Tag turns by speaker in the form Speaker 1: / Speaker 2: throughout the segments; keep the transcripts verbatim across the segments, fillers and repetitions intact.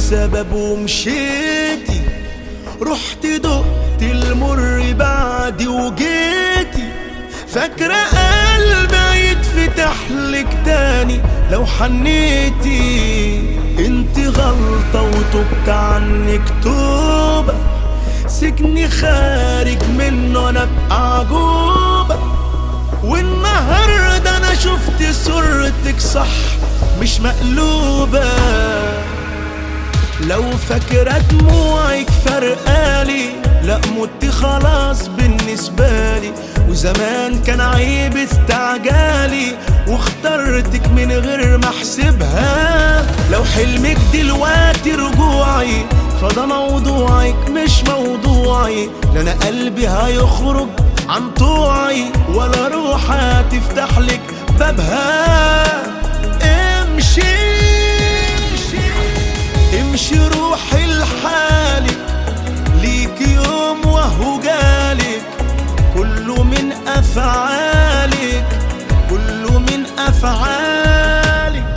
Speaker 1: سبب ومشيتي، رحت دقت المر بعدي وجيتي، فاكرة قلبي يتفتح لك تاني لو حنيتي. انت غلطة وتبت عنك توبة، سجني خارج منه انا بقى عجوبة، والنهاردة انا شفت صورتك صح مش مقلوبة. لو فاكرة دموعك فرقالي، لا مت خلاص بالنسبة لي، وزمان كان عيب استعجالي واخترتك من غير ما احسبها. لو حلمك دلوقتي رجوعي فده موضوعك مش موضوعي، لا انا قلبي هيخرج عن طوعي ولا روح هتفتح لك بابها. امشي امشي روحي لحالك، ليك يوم وهو جالك، كله من افعالك كله من افعالك.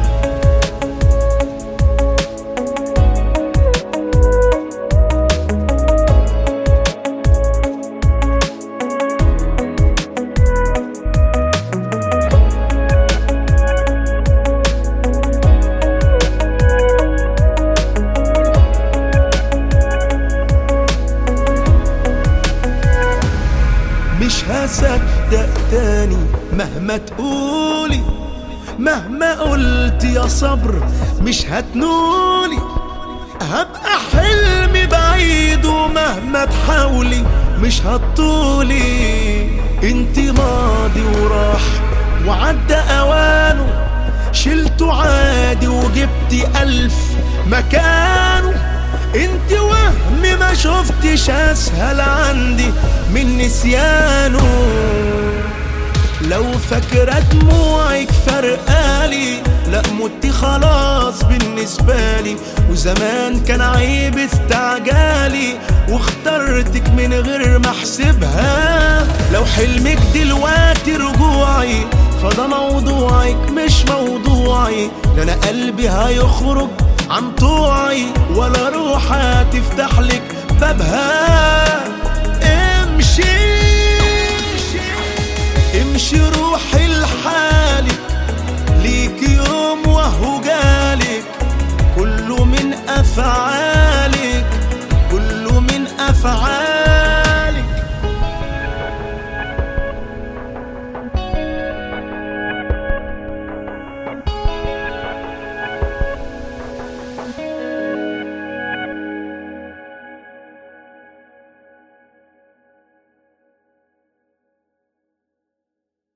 Speaker 1: مش هصدق تاني مهما تقولي، مهما قلت يا صبر مش هتنولي، هبقى حلمي بعيد ومهما تحاولي مش هتطولي. انت ماضي وراح وعدى اوانه، شلته عادي وجبتي الف مكانه، انت وهم ما شفتش اسهل عندي من نسيانه. لو فاكرة دموعك فرقالي، لا مت خلاص بالنسبة لي، وزمان كان عيب استعجالي واخترتك من غير ما احسبها. لو حلمك دلوقتي رجوعي فده موضوعك مش موضوعي، لا انا قلبي هيخرج عن طوعي ولا روح هتفتح لك بابها. امشي امشي روحي لحالك، ليك يوم وهو جالك، كله من افعالك